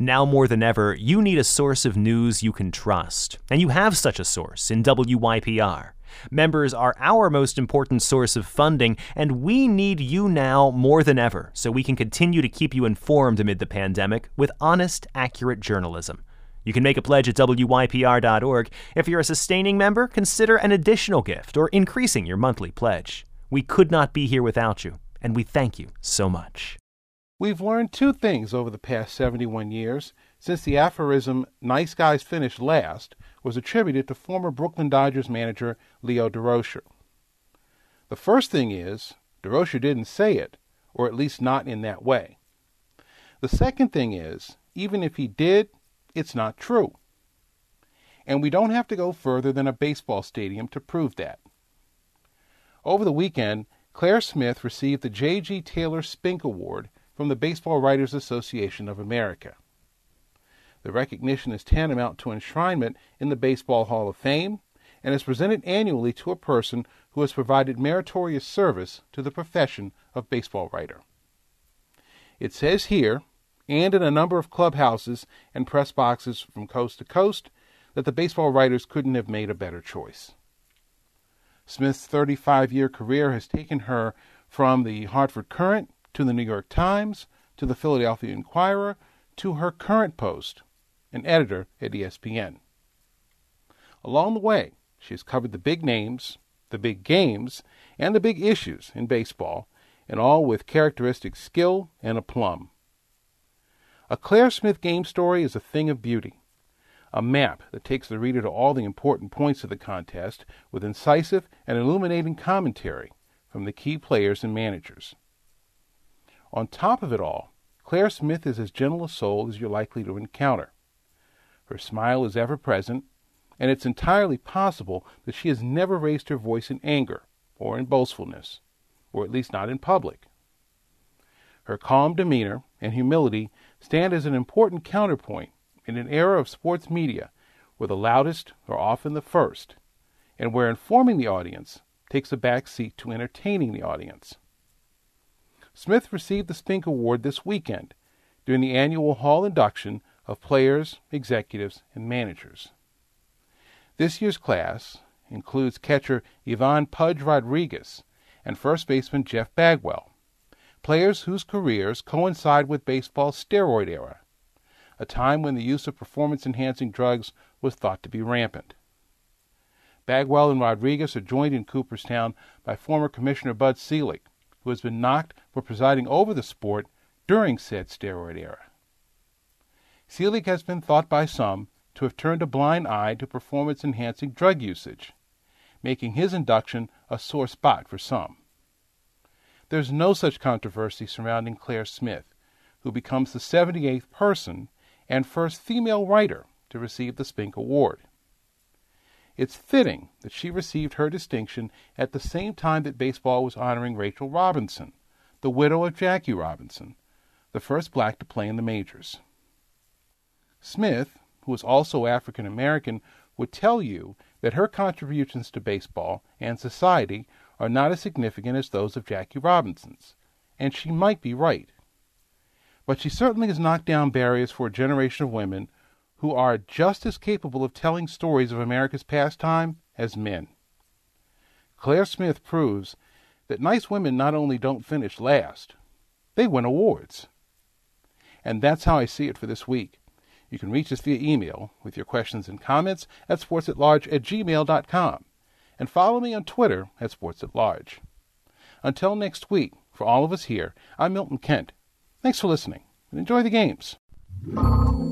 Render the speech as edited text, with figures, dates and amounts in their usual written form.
Now more than ever, you need a source of news you can trust, and you have such a source in WYPR. Members are our most important source of funding, and we need you now more than ever so we can continue to keep you informed amid the pandemic with honest, accurate journalism. You can make a pledge at WYPR.org. If you're a sustaining member, consider an additional gift or increasing your monthly pledge. We could not be here without you, and we thank you so much. We've learned two things over the past 71 years since the aphorism, "nice guys finish last," was attributed to former Brooklyn Dodgers manager Leo Durocher. The first thing is, Durocher didn't say it, or at least not in that way. The second thing is, even if he did, it's not true. And we don't have to go further than a baseball stadium to prove that. Over the weekend, Claire Smith received the J.G. Taylor Spink Award from the Baseball Writers Association of America. The recognition is tantamount to enshrinement in the Baseball Hall of Fame and is presented annually to a person who has provided meritorious service to the profession of baseball writer. It says here, and in a number of clubhouses and press boxes from coast to coast, that the baseball writers couldn't have made a better choice. Smith's 35-year career has taken her from the Hartford Courant to the New York Times, to the Philadelphia Inquirer, to her current post, an editor at ESPN. Along the way, she has covered the big names, the big games, and the big issues in baseball, and all with characteristic skill and aplomb. A Claire Smith game story is a thing of beauty, a map that takes the reader to all the important points of the contest with incisive and illuminating commentary from the key players and managers. On top of it all, Claire Smith is as gentle a soul as you're likely to encounter. Her smile is ever present, and it's entirely possible that she has never raised her voice in anger or in boastfulness, or at least not in public. Her calm demeanor and humility stand as an important counterpoint in an era of sports media where the loudest are often the first, and where informing the audience takes a back seat to entertaining the audience. Smith received the Spink Award this weekend during the annual Hall induction of players, executives, and managers. This year's class includes catcher Ivan Pudge Rodriguez and first baseman Jeff Bagwell, players whose careers coincide with baseball's steroid era, a time when the use of performance-enhancing drugs was thought to be rampant. Bagwell and Rodriguez are joined in Cooperstown by former Commissioner Bud Selig, who has been knocked for presiding over the sport during said steroid era. Selig has been thought by some to have turned a blind eye to performance-enhancing drug usage, making his induction a sore spot for some. There's no such controversy surrounding Claire Smith, who becomes the 78th person and first female writer to receive the Spink Award. It's fitting that she received her distinction at the same time that baseball was honoring Rachel Robinson, the widow of Jackie Robinson, the first black to play in the majors. Smith, who is also African American, would tell you that her contributions to baseball and society are not as significant as those of Jackie Robinson's, and she might be right. But she certainly has knocked down barriers for a generation of women who are just as capable of telling stories of America's pastime as men. Claire Smith proves that nice women not only don't finish last, they win awards. And that's how I see it for this week. You can reach us via email with your questions and comments at sportsatlarge@gmail.com, and follow me on Twitter at sportsatlarge. Until next week, for all of us here, I'm Milton Kent. Thanks for listening, and enjoy the games.